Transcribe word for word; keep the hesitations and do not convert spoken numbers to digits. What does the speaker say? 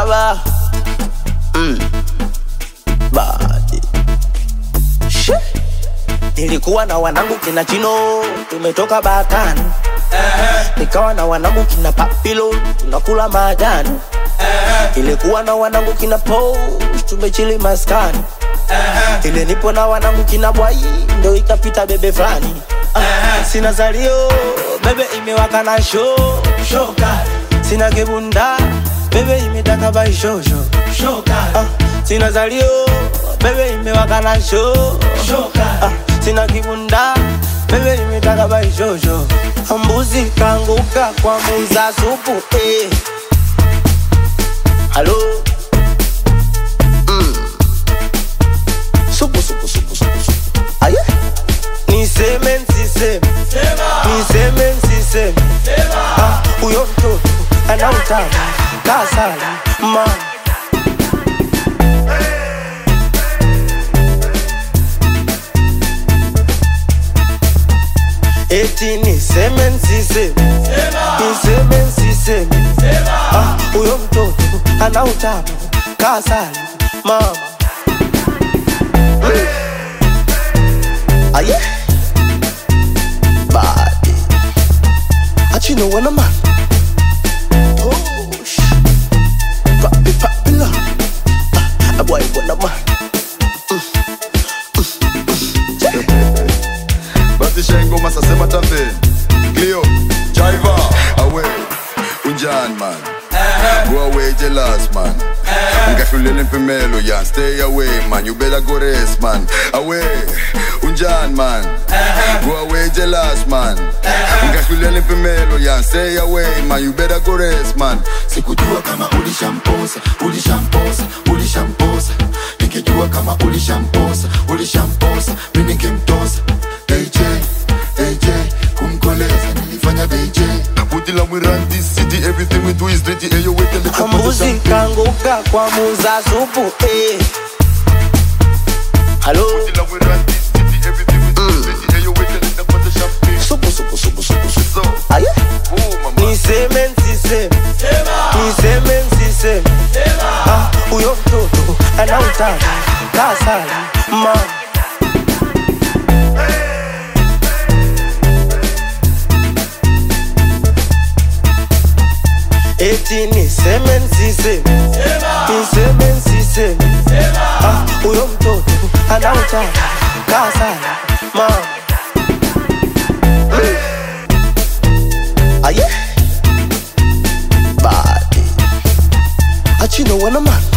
baba. Mm. Badi. Shit. Nilikuwa na wanangu kina Chino, tumetoka Batani. Uh-huh. Nikawa na wanangu kina Papilo, tunakula majani. Uh-huh. Ilikuwa na wanangu kina Posh, tumechili maskani. Uh-huh. Ile nipo na wanangu kina Bwai, ndo ikapita bebe flani. Uh-huh. Sina zalio, bebe imewaka na show, show kali. Sina kebunda, bebe imetaka bai show show, show kali. Uh, sina zalio, bebe imewaka na show, show kali. Uh, sina kibunda, bebe imetaka bai show show. Mbuzi kanguka kwa muza supu, eh. Hello. Mm. Supu supu supu supu supu. Aye. Ni semen si seme. Ni semen si seme. Ah, uyo mtoto ana utamu kasala mama. Eti ni semen si seme. Ni semen si seme. Ah, uyo mtoto ana utamu kasala mama. Aye. Body. Achi no wanna man. Oh shit. Papi papi la. Ah, boy wanna man. Basi shengo masasema tambe. Cleo, Jaiva, away. Unjan man. Go away jealous man. Ungafulele mpimelo yan. Stay away man. You better go rest man. Away. Unjan man. Go away jealous man. Ungafulele mpimelo yan. Stay away man. You better go rest man. Sikujua kama ulishamposa, ulishamposa, ulishamposa. Nikijua kama ulishamposa, ulishamposa. Mimi ningemtosa. A J, A J, kumkoleza nilifanya V J. Until we run this city, everything we do is dirty. Hey, you wait till the mbuzi kanguka kwa muza supu, eh. Hello. Until we run this city, everything we do is dirty. Hey, you wait till the pot of champagne. Supu supu supu supu supu. So, aye. Oh mama. Ni semen si seme. Ni semen si seme. Ah, uyo mtoto ana utamu kasala mama. Eti ni semen si seme. Ni semen si seme. Ah, uyo mtoto ana utamu kasala mama. Aye. Body. Achi no wanna man.